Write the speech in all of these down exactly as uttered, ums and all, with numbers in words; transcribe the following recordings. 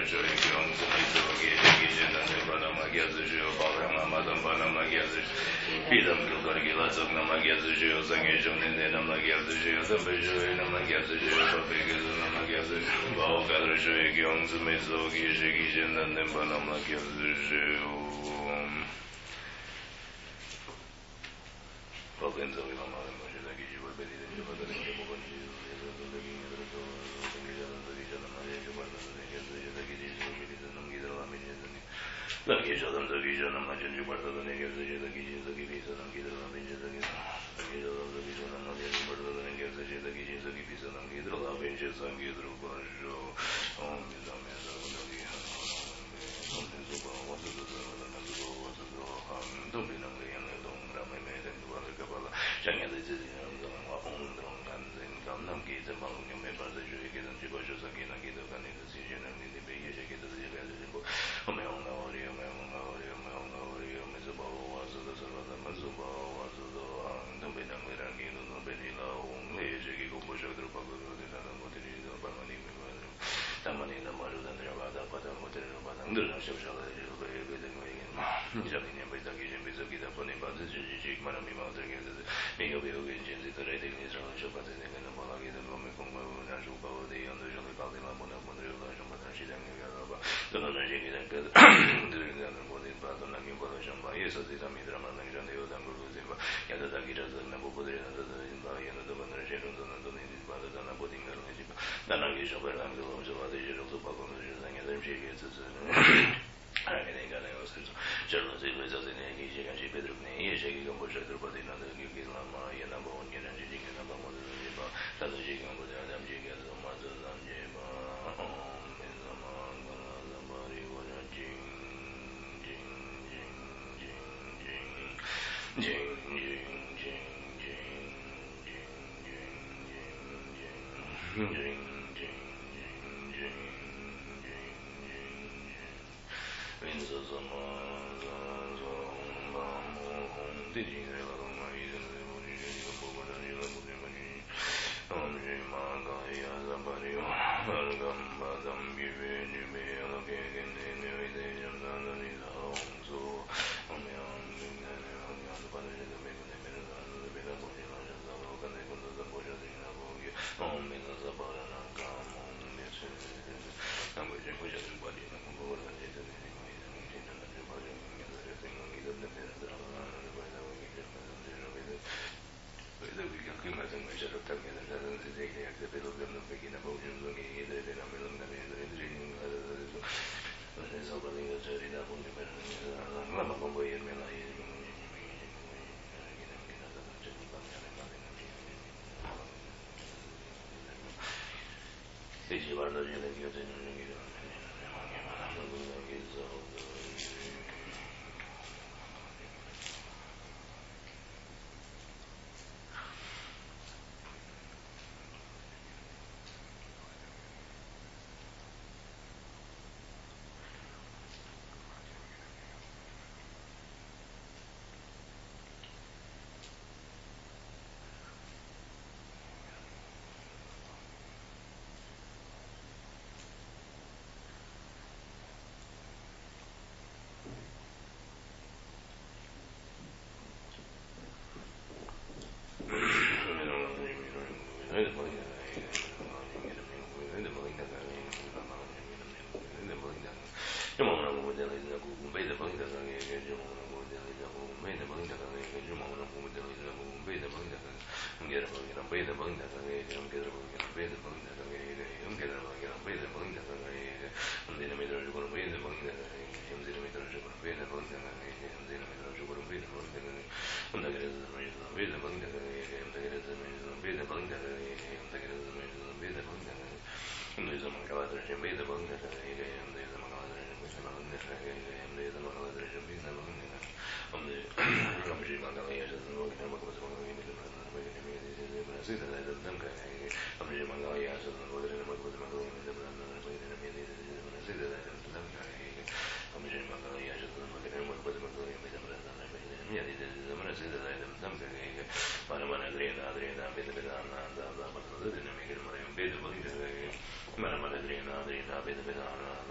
Mana mana drena drena veda veda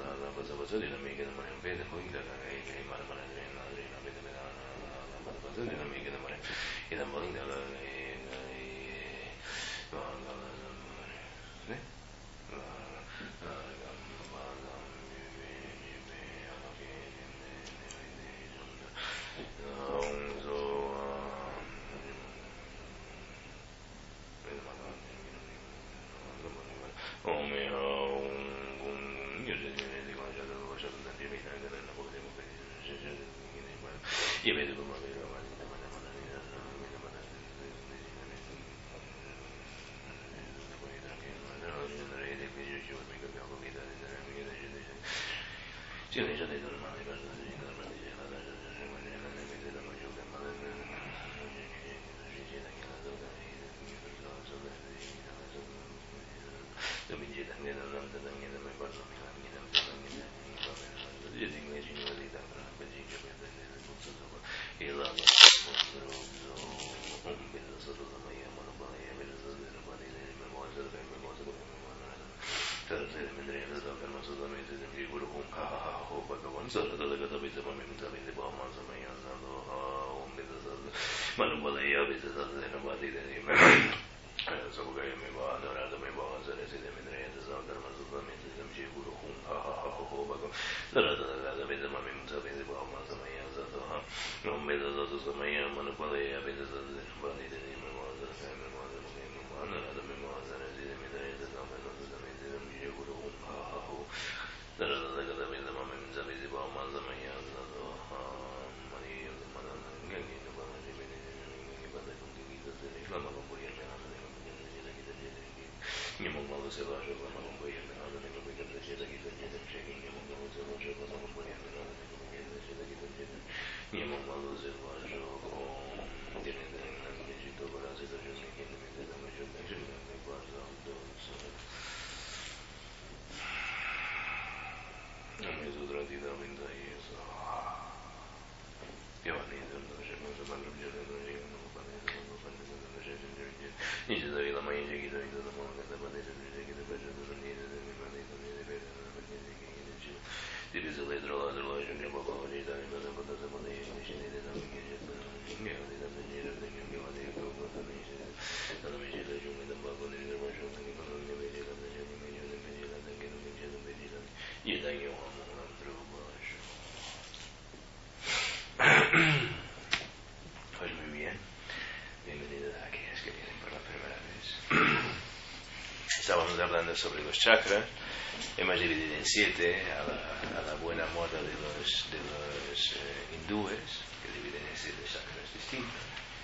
Sobre los chakras, hemos dividido en siete a la, a la buena moda de los, de los eh, hindúes, que dividen en siete chakras distintos.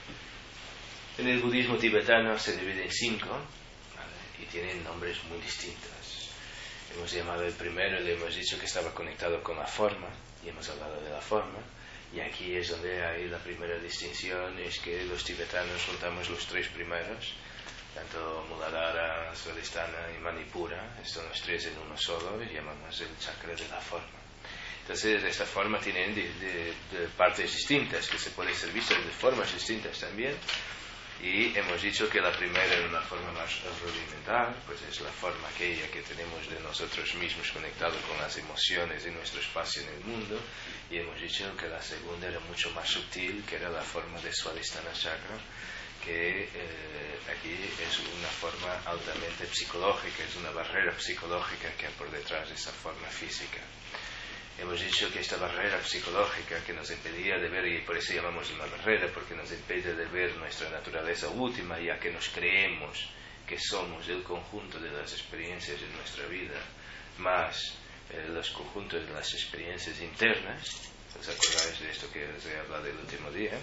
En el budismo tibetano se divide en cinco, ¿vale? Y tienen nombres muy distintos. Hemos llamado el primero, le hemos dicho que estaba conectado con la forma, y hemos hablado de la forma, y aquí es donde hay la primera distinción, es que los tibetanos juntamos los tres primeros, tanto Muladhara, Swadhisthana y Manipura, son los tres en uno solo, y llamamos el chakra de la forma. Entonces, esta forma tiene de, de, de partes distintas, que se puede ser visto de formas distintas también, y hemos dicho que la primera es una forma más rudimental, pues es la forma aquella que tenemos de nosotros mismos conectado con las emociones y nuestro espacio en el mundo, y hemos dicho que la segunda era mucho más sutil, que era la forma de Swadhisthana Chakra, que eh, aquí es una forma altamente psicológica, es una barrera psicológica que hay por detrás de esa forma física. Hemos dicho que esta barrera psicológica que nos impedía de ver, y por eso llamamos una barrera, porque nos impide de ver nuestra naturaleza última, ya que nos creemos que somos el conjunto de las experiencias de nuestra vida, más eh, los conjuntos de las experiencias internas. ¿Os acordáis de esto que os he hablado el último día?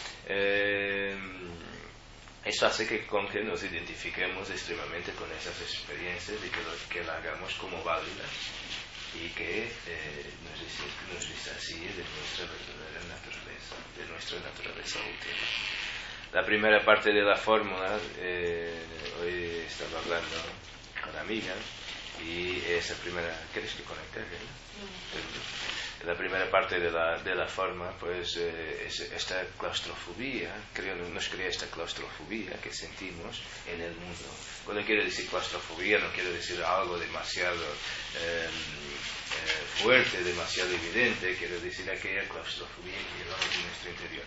Eh, Eso hace que con que nos identifiquemos extremadamente con esas experiencias y que, lo, que la hagamos como válidas y que eh, nos, nos distancie de nuestra verdadera naturaleza, de nuestra naturaleza última. La primera parte de la fórmula, eh, hoy estaba hablando con una amiga y esa primera, ¿quieres que conecte? La primera parte de la, de la forma, pues, eh, es esta claustrofobia, creo, nos crea esta claustrofobia que sentimos en el mundo. Cuando quiero decir claustrofobia, no quiero decir algo demasiado eh, eh, fuerte, demasiado evidente, quiero decir aquella claustrofobia que llevamos en nuestro interior.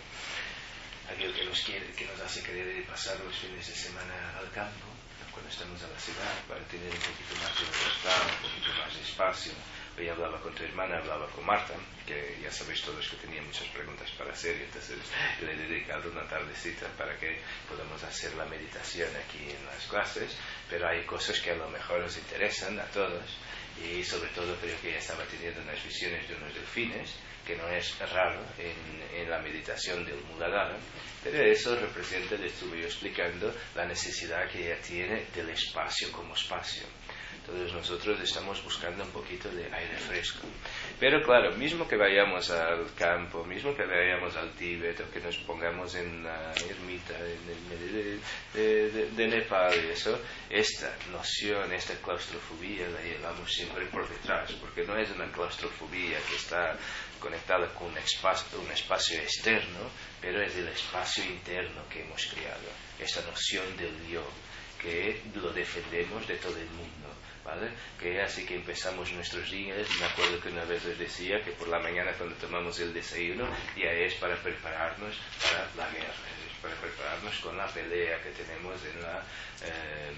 Aquello que nos, quiere, que nos hace querer pasar los fines de semana al campo, cuando estamos en la ciudad, para tener un poquito más de libertad, un poquito más de espacio. Hoy hablaba con tu hermana, hablaba con Marta, que ya sabéis todos que tenía muchas preguntas para hacer, y entonces le he dedicado una tardecita para que podamos hacer la meditación aquí en las clases, pero hay cosas que a lo mejor os interesan a todos, y sobre todo creo que ella estaba teniendo unas visiones de unos delfines, que no es raro en, en la meditación del Muladhara, pero eso representa, le estuve yo explicando, la necesidad que ella tiene del espacio como espacio. Todos nosotros estamos buscando un poquito de aire fresco. Pero claro, mismo que vayamos al campo, mismo que vayamos al Tíbet, o que nos pongamos en la ermita en el medio de, de, de, de Nepal y eso, esta noción, esta claustrofobia la llevamos siempre por detrás, porque no es una claustrofobia que está conectada con un espacio, un espacio externo, pero es el espacio interno que hemos creado, esta noción del yo, que lo defendemos de todo el mundo. ¿Vale? Que así que empezamos nuestros días. Me acuerdo que una vez les decía que por la mañana cuando tomamos el desayuno ya es para prepararnos para la guerra, es para prepararnos con la pelea que tenemos en, la, eh,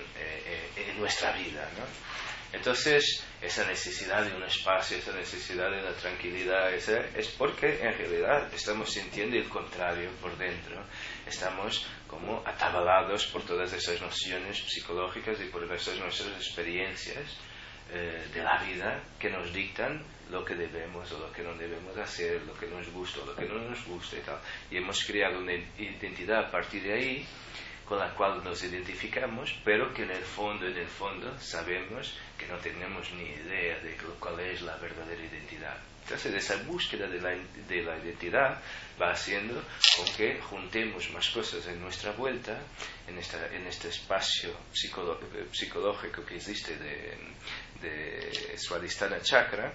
eh, eh, en nuestra vida, ¿no? Entonces esa necesidad de un espacio, esa necesidad de una tranquilidad, esa, es porque en realidad estamos sintiendo el contrario por dentro. Estamos como atabalados por todas esas nociones psicológicas y por esas nuestras experiencias eh, de la vida que nos dictan lo que debemos o lo que no debemos hacer, lo que nos gusta o lo que no nos gusta y tal. Y hemos creado una identidad a partir de ahí con la cual nos identificamos, pero que en el fondo, en el fondo, sabemos que no tenemos ni idea de cuál es la verdadera identidad. Entonces, esa búsqueda de la, de la identidad va haciendo con que juntemos más cosas en nuestra vuelta, en, esta, en este espacio psicolo, psicológico que existe de, de Swadhisthana Chakra,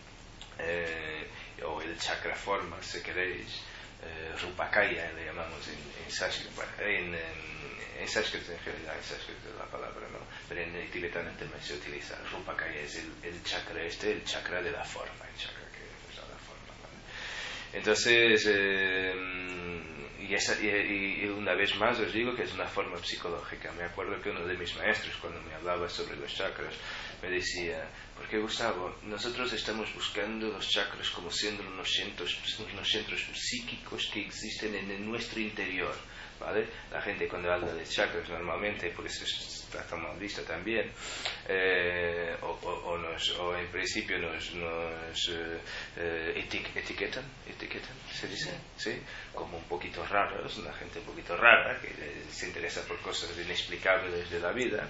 eh, o el chakra forma, si queréis, eh, Rupakaya le llamamos en, en sánscrito, en, en, en sánscrito en realidad, en sánscrito es la palabra, ¿no? Pero en el tibetano también se utiliza. Rupakaya es el, el chakra este, el chakra de la forma, el chakra que nos da la forma, ¿vale? Entonces, eh, y, esa, y, y una vez más os digo que es una forma psicológica. Me acuerdo que uno de mis maestros, cuando me hablaba sobre los chakras, me decía, porque Gustavo, nosotros estamos buscando los chakras como siendo unos centros, unos centros psíquicos que existen en, en nuestro interior, ¿vale? La gente cuando habla de chakras normalmente, por eso está tan mal visto también, eh, o, o, o, nos, o en principio nos, nos eh, etic, etiquetan, etiquetan, ¿se dice? ¿Sí? Como un poquito raros, una gente un poquito rara, que se interesa por cosas inexplicables de la vida.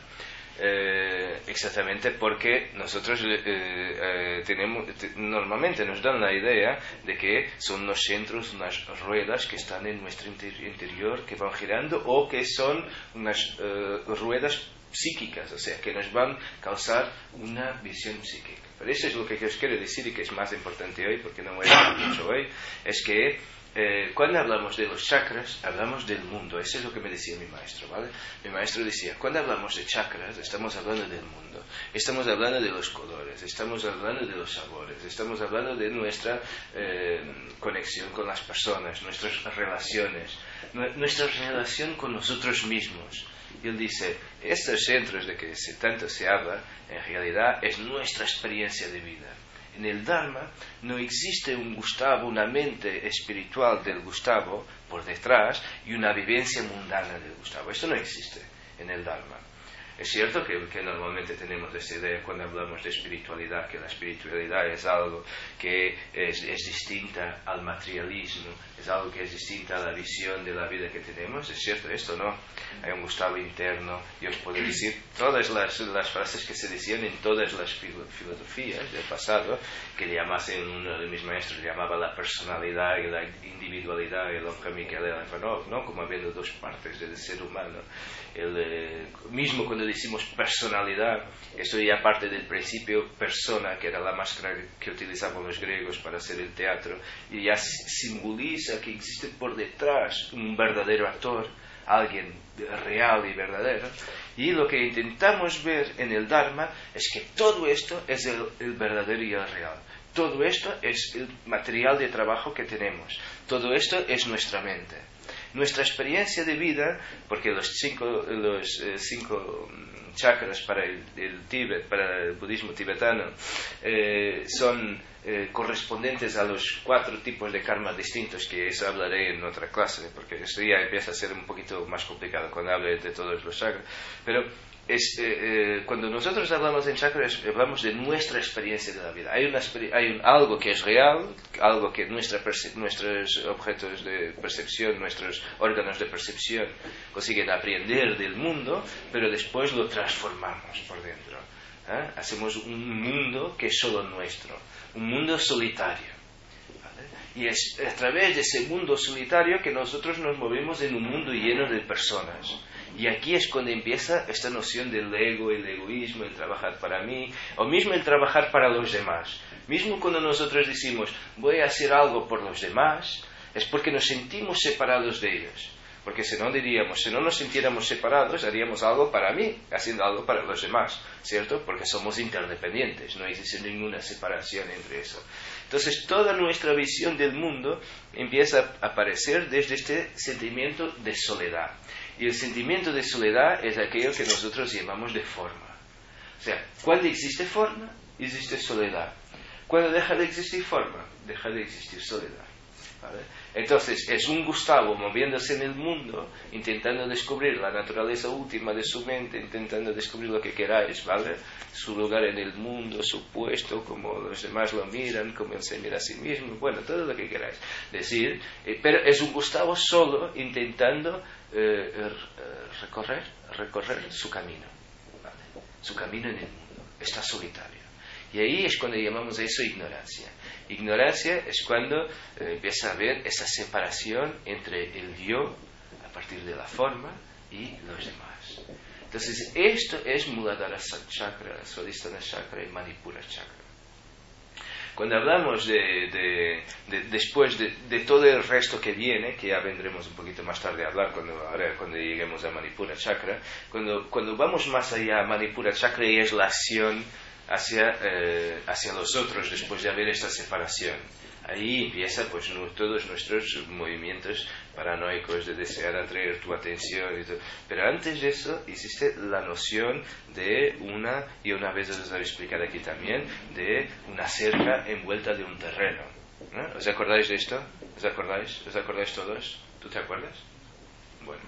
Eh, exactamente porque nosotros eh, eh, tenemos te, normalmente nos dan la idea de que son unos centros, unas ruedas que están en nuestro inter- interior que van girando, o que son unas eh, ruedas psíquicas, o sea que nos van a causar una visión psíquica. Pero eso es lo que os quiero decir, y que es más importante hoy, porque no voy a hablar mucho hoy, es que Eh, cuando hablamos de los chakras, hablamos del mundo. Eso es lo que me decía mi maestro, ¿vale? Mi maestro decía, cuando hablamos de chakras, estamos hablando del mundo. Estamos hablando de los colores, estamos hablando de los sabores, estamos hablando de nuestra eh, conexión con las personas, nuestras relaciones, nuestra relación con nosotros mismos. Y él dice, estos centros de que se, tanto se habla, en realidad es nuestra experiencia de vida. En el Dharma no existe un Gustavo, una mente espiritual del Gustavo por detrás y una vivencia mundana del Gustavo. Esto no existe en el Dharma. Es cierto que, que normalmente tenemos esta idea cuando hablamos de espiritualidad, que la espiritualidad es algo que es, es distinta al materialismo, es algo que es distinta a la visión de la vida que tenemos. Es cierto esto, ¿no? Hay un Gustavo interno, y os puedo decir todas las, las frases que se decían en todas las filo, filosofías del pasado, que llamasen, uno de mis maestros llamaba la personalidad y la individualidad, el hombre Mikhail Ivanov, ¿no? Como habiendo dos partes del ser humano. El, eh, mismo cuando decimos personalidad, esto ya parte del principio persona, que era la máscara que utilizaban los griegos para hacer el teatro, y ya simboliza que existe por detrás un verdadero actor, alguien real y verdadero. Y lo que intentamos ver en el Dharma es que todo esto es el, el verdadero y el real. Todo esto es el material de trabajo que tenemos. Todo esto es nuestra mente. Nuestra experiencia de vida, porque los cinco, los, eh, cinco chakras para el, el Tíbet, para el budismo tibetano, eh, son eh, correspondientes a los cuatro tipos de karmas distintos, que eso hablaré en otra clase, porque esto ya empieza a ser un poquito más complicado cuando hable de todos los chakras. Pero es, eh, eh, cuando nosotros hablamos en chakras, hablamos de nuestra experiencia de la vida. Hay, una, hay un, algo que es real, algo que nuestra nuestros objetos de percepción, nuestros órganos de percepción consiguen aprender del mundo, pero después lo transformamos por dentro. ¿Eh? Hacemos un mundo que es solo nuestro, un mundo solitario. ¿Vale? Y es a través de ese mundo solitario que nosotros nos movemos en un mundo lleno de personas. Y aquí es cuando empieza esta noción del ego, el egoísmo, el trabajar para mí, o mismo el trabajar para los demás. Mismo cuando nosotros decimos, voy a hacer algo por los demás, es porque nos sentimos separados de ellos. Porque si no diríamos, si no nos sintiéramos separados, haríamos algo para mí, haciendo algo para los demás, ¿cierto? Porque somos interdependientes, no existe ninguna separación entre eso. Entonces, toda nuestra visión del mundo empieza a aparecer desde este sentimiento de soledad. Y el sentimiento de soledad es aquello que nosotros llamamos de forma. O sea, cuando existe forma, existe soledad. Cuando deja de existir forma, deja de existir soledad. ¿Vale? Entonces, es un Gustavo moviéndose en el mundo, intentando descubrir la naturaleza última de su mente, intentando descubrir lo que queráis, ¿vale? Su lugar en el mundo, su puesto, como los demás lo miran, como él se mira a sí mismo, bueno, todo lo que queráis decir. Eh, pero es un Gustavo solo intentando eh, eh, recorrer, recorrer su camino, ¿vale? Su camino en el mundo, está solitario. Y ahí es cuando llamamos a eso ignorancia. Ignorancia es cuando eh, empieza a haber esa separación entre el yo, a partir de la forma, y los demás. Entonces, esto es Muladhara Chakra, Swadhisthana Chakra y Manipura Chakra. Cuando hablamos de, de, de después de, de todo el resto que viene, que ya vendremos un poquito más tarde a hablar cuando, ahora, cuando lleguemos a Manipura Chakra, cuando, cuando vamos más allá a Manipura Chakra y es la acción hacia, eh, hacia los otros después de haber esta separación. Ahí empieza pues no, todos nuestros movimientos paranoicos de desear atraer tu atención y todo. Pero antes de eso existe la noción de una, y una vez os lo he explicado aquí también, de una cerca envuelta de un terreno, ¿no? ¿Os acordáis de esto? ¿Os acordáis? ¿Os acordáis todos? ¿Tú te acuerdas? Bueno,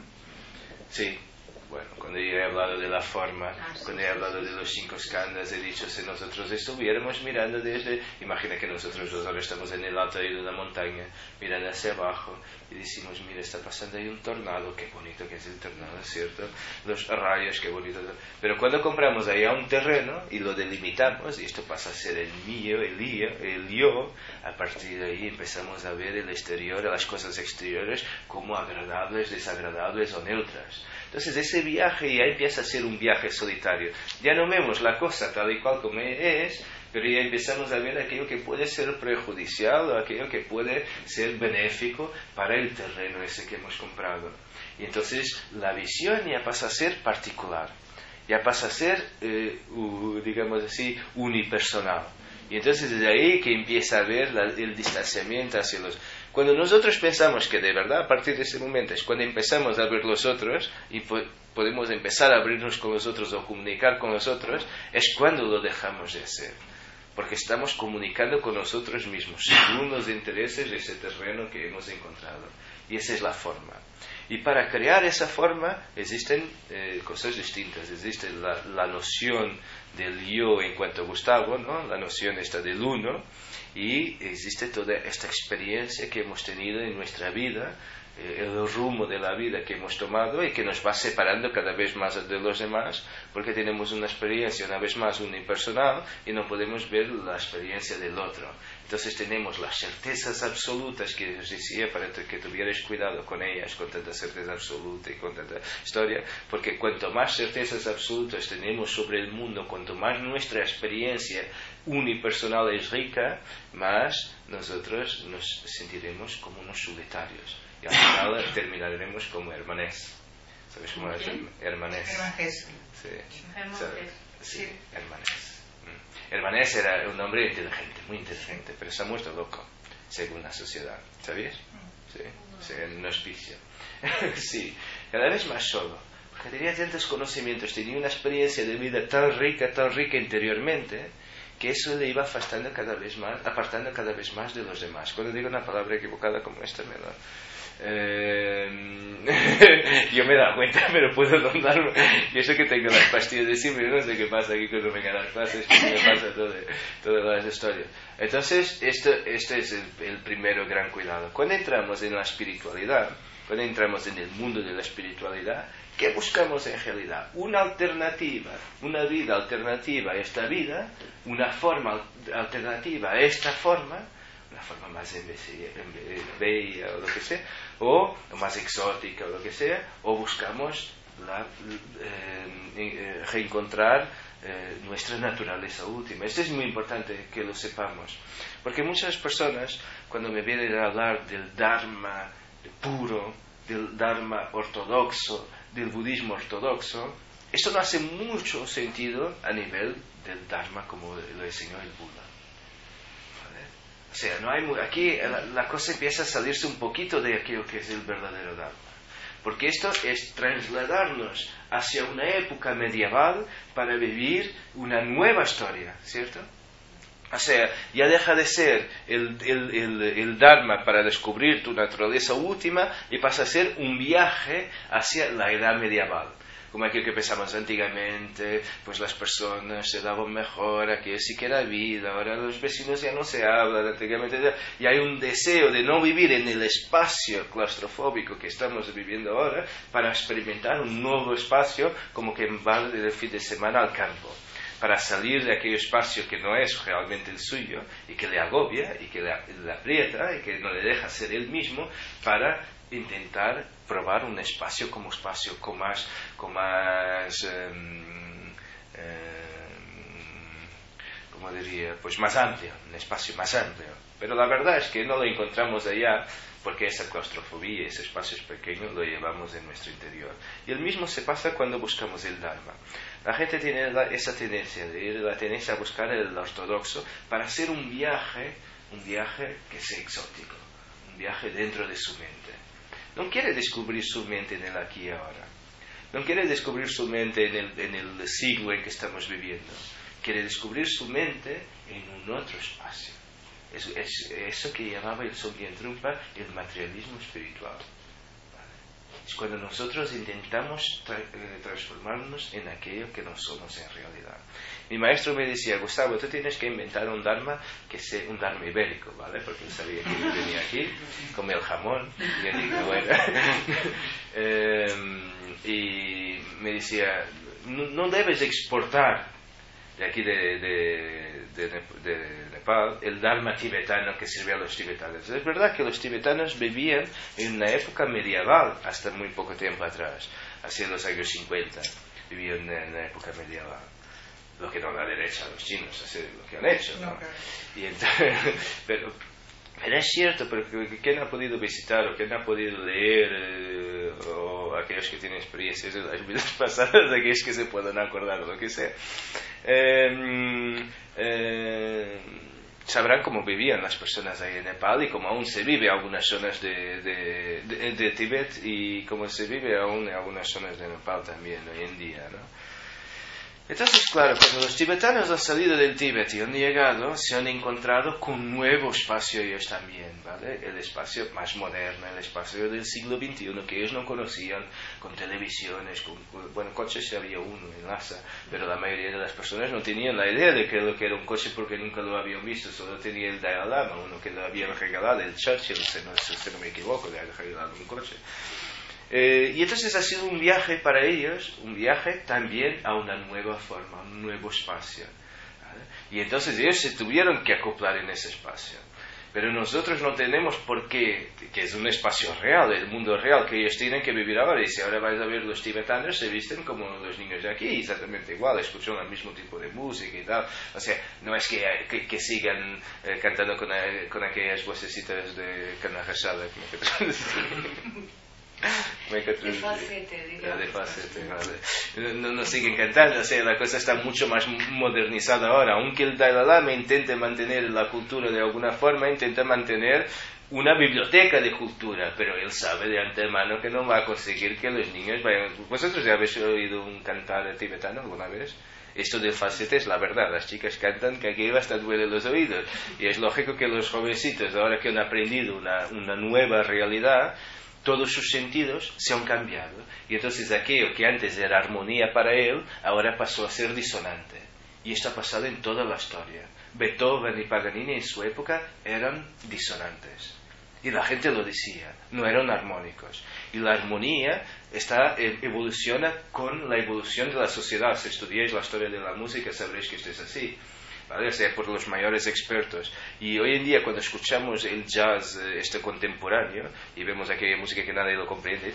sí. Bueno, cuando yo he hablado de la forma, cuando he hablado de los cinco skandhas, he dicho, si nosotros estuviéramos mirando desde, imagina que nosotros dos ahora estamos en el alto de una montaña, mirando hacia abajo, y decimos, mira, está pasando ahí un tornado, qué bonito que es el tornado, ¿cierto? Los rayos, qué bonito. Pero cuando compramos allá un terreno y lo delimitamos, y esto pasa a ser el mío, el yo, el yo, a partir de ahí empezamos a ver el exterior, las cosas exteriores, como agradables, desagradables o neutras. Entonces ese viaje ya empieza a ser un viaje solitario. Ya no vemos la cosa tal y cual como es, pero ya empezamos a ver aquello que puede ser prejudicial o aquello que puede ser benéfico para el terreno ese que hemos comprado. Y entonces la visión ya pasa a ser particular, ya pasa a ser, eh, uh, digamos así, unipersonal. Y entonces desde ahí que empieza a haber la, el distanciamiento hacia los... Cuando nosotros pensamos que de verdad a partir de ese momento es cuando empezamos a ver los otros y po- podemos empezar a abrirnos con los otros o comunicar con los otros, es cuando lo dejamos de hacer. Porque estamos comunicando con nosotros mismos según los intereses de ese terreno que hemos encontrado. Y esa es la forma. Y para crear esa forma existen eh, cosas distintas. Existe la, la noción del yo en cuanto a Gustavo, ¿no? La noción esta del uno, y existe toda esta experiencia que hemos tenido en nuestra vida, eh, el rumbo de la vida que hemos tomado y que nos va separando cada vez más de los demás, porque tenemos una experiencia una vez más unipersonal y no podemos ver la experiencia del otro. Entonces tenemos las certezas absolutas que os decía para que tuvierais cuidado con ellas, con tanta certeza absoluta y con tanta historia, porque cuanto más certezas absolutas tenemos sobre el mundo, cuanto más nuestra experiencia unipersonal es rica, más nosotros nos sentiremos como unos solitarios y al final terminaremos como hermanes, ¿Sabes cómo es? Hermanés. Hermanés. Sí. Hermanés. Sí, Hermanés. Hermanés era un hombre inteligente, muy inteligente, pero se ha muerto loco, según la sociedad. ¿Sabías? Sí, sí, en un hospicio. Sí, cada vez más solo. Porque tenía tantos conocimientos, tenía una experiencia de vida tan rica, tan rica interiormente, que eso le iba afastando cada vez más, apartando cada vez más de los demás. Cuando digo una palabra equivocada como esta, me da... Eh, yo me he dado cuenta, pero puedo no darme. Y eso que tengo las pastillas de siempre, no sé qué pasa aquí cuando vengan las clases, me pasa todo, todas las historias. Entonces, esto, este es el, el primero gran cuidado. Cuando entramos en la espiritualidad, cuando entramos en el mundo de la espiritualidad, ¿qué buscamos en realidad? Una alternativa, una vida alternativa a esta vida, una forma alternativa a esta forma, una forma más bella o lo que sea, o más exótica o lo que sea, o buscamos la, eh, eh, reencontrar eh, nuestra naturaleza última. Esto es muy importante que lo sepamos, porque muchas personas cuando me vienen a hablar del Dharma puro, del Dharma ortodoxo, del budismo ortodoxo, esto no hace mucho sentido a nivel del Dharma como lo enseñó el Buda. O sea, no hay muy, aquí la, la cosa empieza a salirse un poquito de aquello que es el verdadero Dharma. Porque esto es trasladarnos hacia una época medieval para vivir una nueva historia, ¿cierto? O sea, ya deja de ser el, el, el, el Dharma para descubrir tu naturaleza última y pasa a ser un viaje hacia la edad medieval. Como aquello que pensamos antiguamente, pues las personas se daban mejor, aquello sí que era vida, ahora los vecinos ya no se hablan, antiguamente ya, y hay un deseo de no vivir en el espacio claustrofóbico que estamos viviendo ahora para experimentar un nuevo espacio, como que va el fin de semana al campo, para salir de aquel espacio que no es realmente el suyo y que le agobia y que le, le aprieta y que no le deja ser él mismo, para intentar probar un espacio como espacio con más, con más eh, eh, ¿cómo diría? Pues más amplio, un espacio más amplio. Pero la verdad es que no lo encontramos allá porque esa claustrofobia, ese espacio pequeño, lo llevamos en nuestro interior. Y el mismo se pasa cuando buscamos el Dharma. La gente tiene la, esa tendencia de ir, la tendencia a buscar el ortodoxo para hacer un viaje, un viaje que sea exótico, un viaje dentro de su mente. No quiere descubrir su mente en el aquí y ahora. No quiere descubrir su mente en el, en el siglo en que estamos viviendo. Quiere descubrir su mente en un otro espacio. Es, es eso que llamaba el Dzogchen Trungpa el materialismo espiritual. ¿Vale? Es cuando nosotros intentamos tra- eh, transformarnos en aquello que no somos en realidad. Mi maestro me decía, Gustavo, tú tienes que inventar un dharma que sea un dharma ibérico, ¿vale? Porque él sabía que yo venía aquí, comí el jamón, y yo digo, bueno. eh, y me decía, no, no debes exportar de aquí de, de, de, de Nepal el dharma tibetano que sirve a los tibetanos. Es verdad que los tibetanos vivían en una época medieval hasta muy poco tiempo atrás, hacia los años cincuenta, vivían en una época medieval. Lo que no da derecho a los chinos a hacer lo que han hecho, ¿no? Y entonces, pero, pero es cierto, porque quien ha podido visitar o quien ha podido leer, eh, o aquellos que tienen experiencias de las vidas pasadas, aquellos que se puedan acordar o lo que sea, eh, eh, sabrán cómo vivían las personas ahí en Nepal y cómo aún se vive en algunas zonas de, de, de, de Tíbet y cómo se vive aún en algunas zonas de Nepal también hoy en día, ¿no? Entonces, claro, cuando los tibetanos han salido del Tíbet y han llegado, se han encontrado con un nuevo espacio ellos también, ¿vale? El espacio más moderno, el espacio del siglo veintiuno que ellos no conocían, con televisiones, con, bueno, coches había uno en Lhasa, pero la mayoría de las personas no tenían la idea de que lo que era un coche porque nunca lo habían visto, solo tenía el Dalai Lama, uno que lo habían regalado, el Churchill, si no, si no me equivoco, le habían regalado un coche. Eh, y entonces ha sido un viaje para ellos, un viaje también a una nueva forma, a un nuevo espacio, ¿vale? Y entonces ellos se tuvieron que acoplar en ese espacio. Pero nosotros no tenemos por qué, que es un espacio real, el mundo real que ellos tienen que vivir ahora. Y si ahora vais a ver los tibetanos, se visten como los niños de aquí, exactamente igual, escuchan el mismo tipo de música y tal. O sea, no es que, que, que sigan eh, cantando con, con aquellas vocecitas de carne asada, como que De falsete, digamos. De falsete, vale. No, nos siguen cantando, o sea, la cosa está mucho más modernizada ahora. Aunque el Dalai Lama intente mantener la cultura de alguna forma, intenta mantener una biblioteca de cultura, pero él sabe de antemano que no va a conseguir que los niños vayan... ¿Vosotros ya habéis oído un cantar tibetano alguna vez? Esto del falsete es la verdad, las chicas cantan que aquí hasta duele los oídos, y es lógico que los jovencitos, ahora que han aprendido una, una nueva realidad, todos sus sentidos se han cambiado, y entonces aquello que antes era armonía para él, ahora pasó a ser disonante, y esto ha pasado en toda la historia. Beethoven y Paganini en su época eran disonantes, y la gente lo decía, no eran armónicos. Y la armonía está, evoluciona con la evolución de la sociedad. Si estudiáis la historia de la música sabréis que esto es así, ¿vale? O sea, por los mayores expertos. Y hoy en día cuando escuchamos el jazz este contemporáneo y vemos aquella música que nadie lo comprende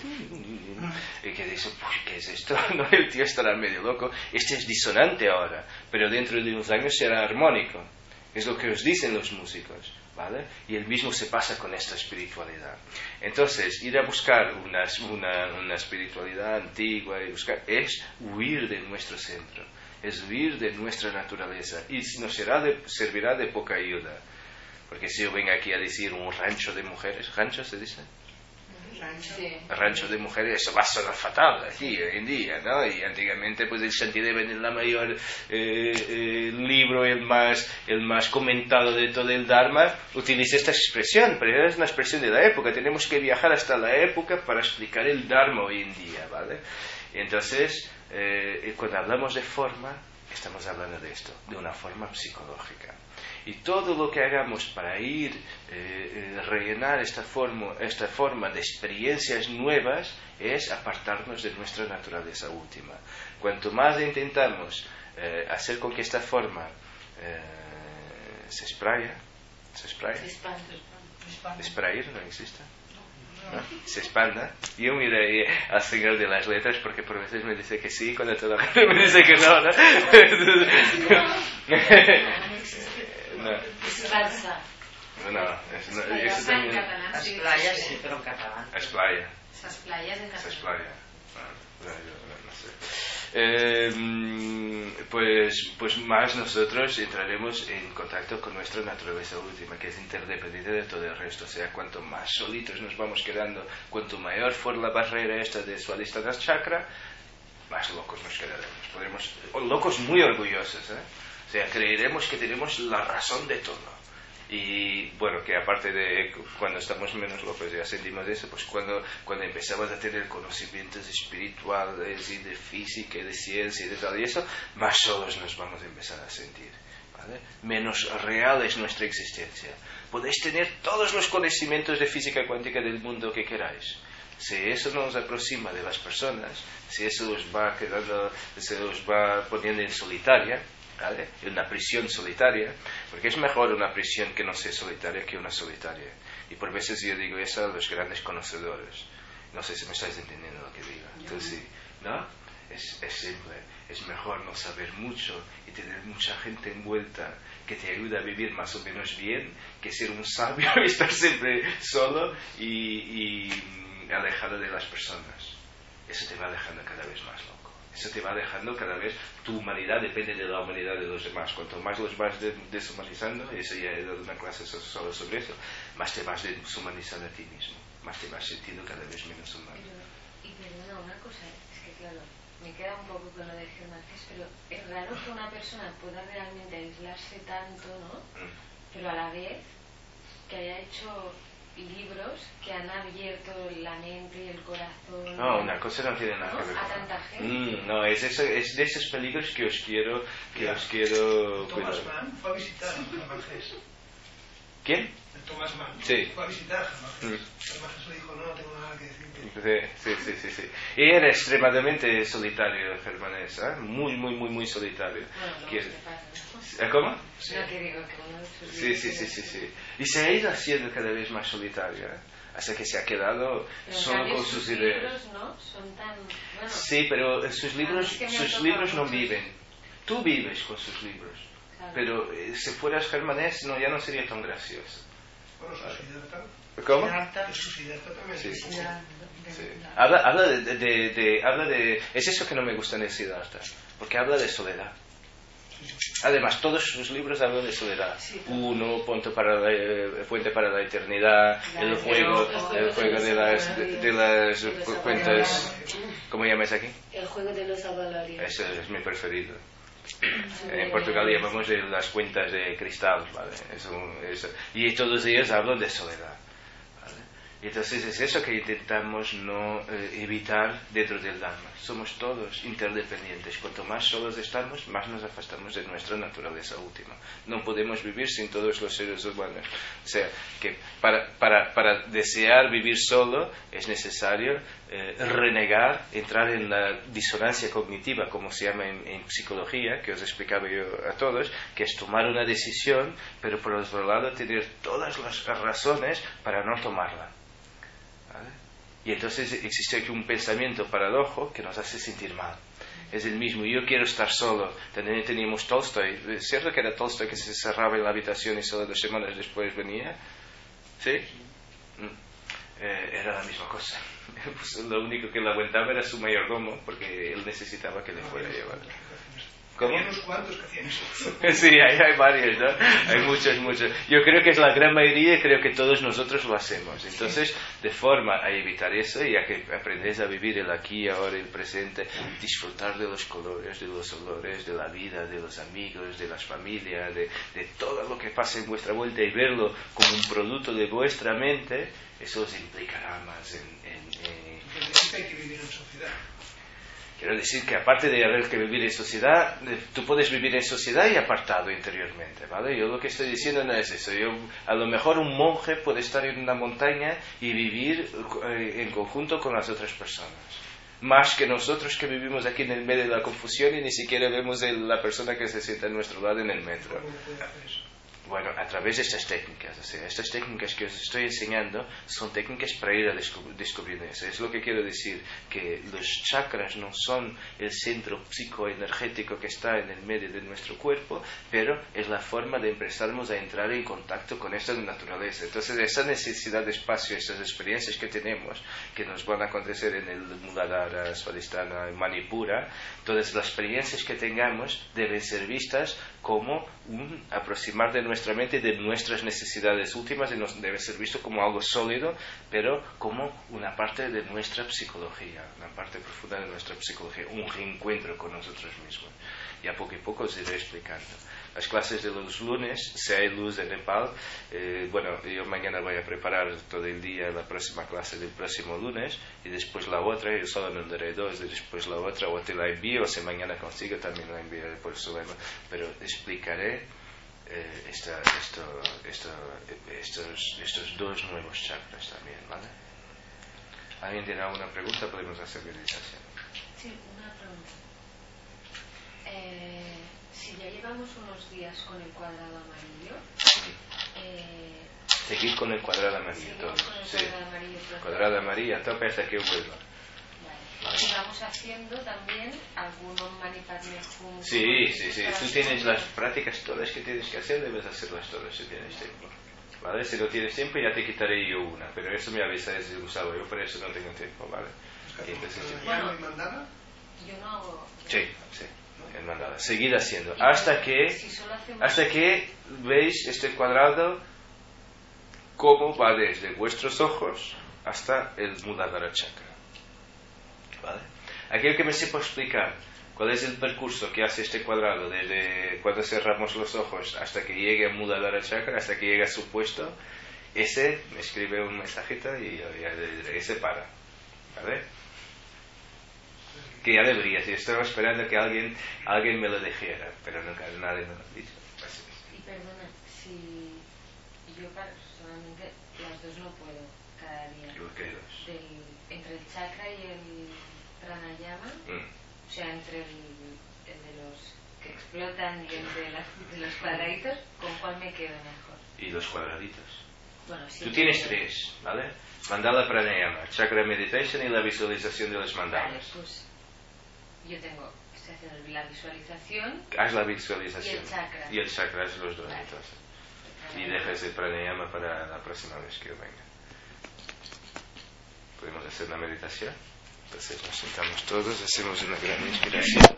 y que dice, ¿qué es esto? ¿No? El tío estará medio loco. Este es disonante ahora, pero dentro de unos años será armónico. Es lo que os dicen los músicos, ¿vale? Y el mismo se pasa con esta espiritualidad. Entonces, ir a buscar una, una, una espiritualidad antigua y buscar, es huir de nuestro centro, es huir de nuestra naturaleza, y nos será de, servirá de poca ayuda. Porque si yo vengo aquí a decir un rancho de mujeres, ¿rancho se dice? Rancho. Sí. Rancho de mujeres, eso va a sonar fatal aquí hoy en día, ¿no? Y antiguamente pues el Shantidevan, el mayor eh, eh, libro, el más, el más comentado de todo el Dharma, utiliza esta expresión, pero es una expresión de la época. Tenemos que viajar hasta la época para explicar el Dharma hoy en día, ¿vale? Y entonces, eh, cuando hablamos de forma, estamos hablando de esto, de una forma psicológica. Y todo lo que hagamos para ir eh, eh, rellenar esta forma, esta forma de experiencias nuevas es apartarnos de nuestra naturaleza última. Cuanto más intentamos eh, hacer con que esta forma eh, se espraya, se espraya, Se expande. esprayar no existe, ¿no? Se expanda. Yo miré al señor de las letras porque por veces me dice que sí cuando toda la gente me dice que no, ¿no? No. Esparza. No, es, no, eso también... Las playas sí, pero en catalán. Es playa. Esas playas en Es catalán. playa. No, no, yo no sé. Eh, pues, pues más nosotros entraremos en contacto con nuestra naturaleza última, que es interdependiente de todo el resto. O sea, cuanto más solitos nos vamos quedando, cuanto mayor fuera la barrera esta de Swadhisthana Chakra, más locos nos quedaremos. Podremos, locos muy orgullosos, ¿eh? O sea, creeremos que tenemos la razón de todo. Y bueno, que aparte de cuando estamos menos locos ya sentimos eso, pues cuando, cuando empezamos a tener conocimientos espirituales y de física y de ciencia y de todo y eso, más solos nos vamos a empezar a sentir, ¿vale? Menos real es nuestra existencia. Podéis tener todos los conocimientos de física cuántica del mundo que queráis. Si eso no os aproxima de las personas, si eso os va quedando, se os va poniendo en solitaria, ¿vale? Una prisión solitaria, porque es mejor una prisión que no sea solitaria que una solitaria. Y por veces yo digo eso a los grandes conocedores. No sé si me estáis entendiendo lo que digo. Entonces, sí, ¿no? Es, es simple. Es mejor no saber mucho y tener mucha gente envuelta que te ayude a vivir más o menos bien, que ser un sabio y estar siempre solo y, y alejado de las personas. Eso te va alejando cada vez más loco. Eso te va dejando cada vez, tu humanidad depende de la humanidad de los demás. Cuanto más los vas deshumanizando, y eso ya he dado una clase solo sobre eso, más te vas deshumanizando a ti mismo, más te vas sintiendo cada vez menos humano. Pero, y perdona una cosa, es que claro, me queda un poco con lo de Germán Hesse, pero es raro que una persona pueda realmente aislarse tanto, ¿no? Mm. Pero a la vez que haya hecho libros que han abierto la mente y el corazón. No, una cosa no tiene nada ¿no? que ver a con tanta gente. Mm, no, es, eso, es de esos peligros que os quiero que os quiero Thomas Mann fue a visitar a Germán Hesse. ¿Quién? El Thomas Mann sí. Fue a visitar a Germán Hesse. Mm. Germán Hesse le dijo, no, no tengo nada que decirte. Sí, sí, sí, sí, sí. Y era extremadamente solitario Germán Hesse, ¿eh? Muy, muy, muy, muy solitario. Bueno, no, ¿Quién? pasa, ¿no? ¿Cómo? Sí. No, que digo que uno de sus Sí, sí, sí, sí, sí. Y se ha ido haciendo cada vez más solitario, ¿eh? Hasta que se ha quedado pero solo con sus, sus ideas. Libros, ¿no? Son tan, bueno, sí, pero sus libros, es que sus libros no viven. Tú vives con sus libros. Claro. Pero eh, si fueras Germán Hesse, no, ya no sería tan gracioso. Bueno, su Siddhartha. ¿Cómo? Siddhartha. Su Siddhartha también. Sí. es un Ya, poco- de- Sí. de- Habla, habla de, de, de, de- habla de... Es eso que no me gusta en el Siddhartha, porque habla de soledad. Además, todos sus libros hablan de soledad. Sí. Uno, Punto para la, eh, Fuente para la Eternidad, Claro, el pero juego, los el juegos juego de de los las, de, de las de los cuentas... avalarios. ¿Cómo llamas aquí? El juego de los avalarios. Ese es mi preferido. En Portugal llamamos de las cuentas de cristal, ¿vale? Es un- es- y todos ellos hablan de soledad, ¿vale? Y entonces es eso que intentamos no eh, evitar dentro del Dharma. Somos todos interdependientes. Cuanto más solos estamos, más nos afastamos de nuestra naturaleza última. No podemos vivir sin todos los seres humanos. O sea, que para, para, para desear vivir solo es necesario eh, renegar, entrar en la disonancia cognitiva, como se llama en, en psicología, que os explicaba yo a todos, que es tomar una decisión, pero por otro lado tener todas las razones para no tomarla. ¿Vale? Y entonces existe aquí un pensamiento paradojo que nos hace sentir mal. Es el mismo, yo quiero estar solo. También teníamos Tolstoy. ¿Es cierto que era Tolstoy que se cerraba en la habitación y solo dos semanas después venía? ¿Sí? Mm. Eh, era la misma cosa. Pues lo único que le aguantaba era su mayordomo, porque él necesitaba que le fuera a llevar. ¿Cómo? Había unos cuantos que hacían eso. Sí, hay, hay varios, ¿no? Hay muchos, muchos. Yo creo que es la gran mayoría y creo que todos nosotros lo hacemos. Entonces, de forma a evitar eso, ya que aprendéis a vivir el aquí, ahora, el presente, disfrutar de los colores, de los olores, de la vida, de los amigos, de las familias, de, de todo lo que pasa en vuestra vuelta y verlo como un producto de vuestra mente, eso os implicará más en... en, en Entonces hay que vivir en sociedad. Quiero decir que aparte de haber que vivir en sociedad, tú puedes vivir en sociedad y apartado interiormente, ¿vale? Yo lo que estoy diciendo no es eso. Yo, a lo mejor un monje puede estar en una montaña y vivir eh, en conjunto con las otras personas. Más que nosotros que vivimos aquí en el medio de la confusión y ni siquiera vemos a la persona que se sienta a nuestro lado en el metro. ¿Cómo puede hacer eso? Bueno, a través de estas técnicas, o sea, estas técnicas que os estoy enseñando son técnicas para ir a descub- descubrir eso. Es lo que quiero decir, que los chakras no son el centro psicoenergético que está en el medio de nuestro cuerpo, pero es la forma de empezarnos a entrar en contacto con esta naturaleza. Entonces, esa necesidad de espacio, esas experiencias que tenemos, que nos van a acontecer en el Muladhara, Svadhisthana, en Manipura, todas las experiencias que tengamos deben ser vistas como un aproximar de nuestra mente de nuestras necesidades últimas y nos debe ser visto como algo sólido, pero como una parte de nuestra psicología, una parte profunda de nuestra psicología, un reencuentro con nosotros mismos. Y a poco y poco os iré explicando. Las clases de los lunes, si hay luz en Nepal, eh, bueno, yo mañana voy a preparar todo el día la próxima clase del próximo lunes y después la otra, yo solo me daré dos y después la otra, o te la envío, o si mañana consigo también la enviaré por su lema, pero explicaré eh, esta, esto, esto, estos, estos dos nuevos chakras también, ¿vale? ¿Alguien tiene alguna pregunta? Podemos hacer meditación. Sí, una pregunta. Eh, si ya llevamos unos días con el cuadrado amarillo, eh, Seguir con el cuadrado amarillo, seguimos con el sí. cuadrado amarillo. pero- Cuadrado amarillo a tope hasta que vuelva. Vale. Y vamos haciendo también algunos manipadme juntos. Sí, sí, sí. Tú tienes las prácticas todas que tienes que hacer, debes hacerlas todas si tienes tiempo. ¿Vale? Si no tienes tiempo ya te quitaré yo una, pero eso me avisáis si usaba yo, por eso no tengo tiempo, ¿vale? Y entonces, sí. ¿Bueno, y mandaba? Yo no hago... Sí, sí, en mandala. Seguid haciendo. Hasta que, Si solo hacemos... hasta que veis este cuadrado cómo va desde vuestros ojos hasta el Muladhara Chakra. ¿Vale? Aquel que me sepa explicar cuál es el percurso que hace este cuadrado desde cuando cerramos los ojos hasta que llegue a Muladhara Chakra, hasta que llegue a su puesto, ese me escribe un mensajito y yo ya le diré, ese para. ¿Vale? Que ya debería, si estaba esperando que alguien alguien me lo dijera, pero nunca nadie me lo ha dicho. Así es. Y perdona, si yo personalmente las dos no puedo cada día. ¿Por qué dos? Del, entre el chakra y el pranayama, Mm. o sea, entre el, el de los que explotan y el de, la- de los cuadraditos, ¿con cuál me quedo mejor? Y los cuadraditos. Bueno, sí. Tú tienes pero- tres, ¿vale? Mandala Pranayama, Chakra Meditation y la visualización de los Vale, mandalas. pues yo tengo, estoy haciendo la visualización Haz la visualización. y el chakra. Y el chakra es los dos, Vale. entonces. y dejes el pranayama para la próxima vez que yo venga. ¿Podemos hacer una meditación? Entonces nos sentamos todos, hacemos una gran inspiración.